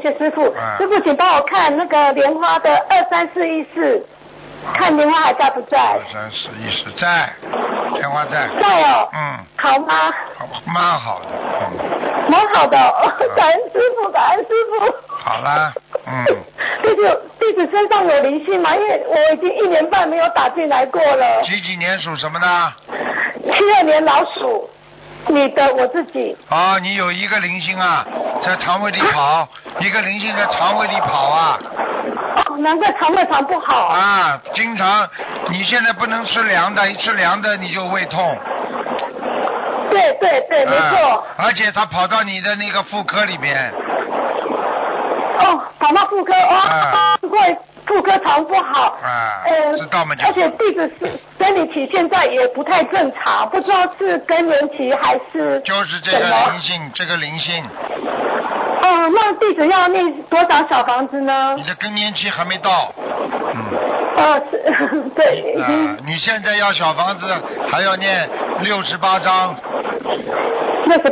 谢师傅。师傅，请帮我看那个莲花的23414，看莲花还在不在 23414在，莲花在。 在哦。好吗？ 蛮好的。 蛮好的，感恩师傅，感恩师傅。 好啦。 弟子身上有灵性吗？因为我已经1年半没有打进来过了。 几年属什么的 ？72年老鼠。你的我自己。 你有一个灵性啊，在肠胃里跑，一个灵性在肠胃里跑啊。 难怪肠胃肠不好。 经常，你现在不能吃凉的，一吃凉的你就胃痛。 对，没错。 而且它跑到你的那个妇科里边。 跑到妇科会妇科肠不好。 知道吗？ 而且弟子生理期现在也不太正常，不知道是更年期还是就是这个灵性。 那弟子要念多少小房子呢？ 你的更年期还没到。 对。 你现在要小房子还要念68章。